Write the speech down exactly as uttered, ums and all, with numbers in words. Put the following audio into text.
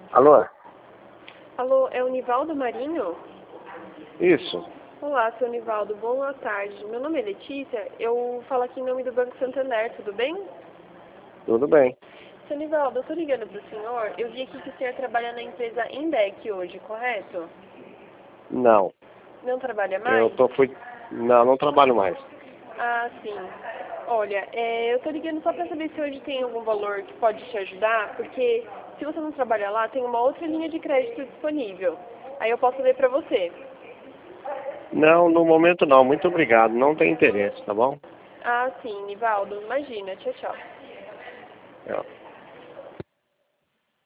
Alô? Alô, é o Nivaldo Marinho? Isso. Olá, seu Nivaldo, boa tarde. Meu nome é Letícia, eu falo aqui em nome do Banco Santander, tudo bem? Tudo bem. Seu Nivaldo, eu estou ligando para o senhor, eu vi aqui que o senhor trabalha na empresa Indec hoje, correto? Não. Não trabalha Eu mais? tô fui. Não, não trabalho mais. Ah, sim. Olha, é, eu estou ligando só para saber se hoje tem algum valor que pode te ajudar, porque se você não trabalha lá, tem uma outra linha de crédito disponível. Aí eu posso ler para você. Não, no momento não. Muito obrigado. Não tem interesse, tá bom? Ah, sim, Nivaldo, imagina. Tchau, tchau. Tchau.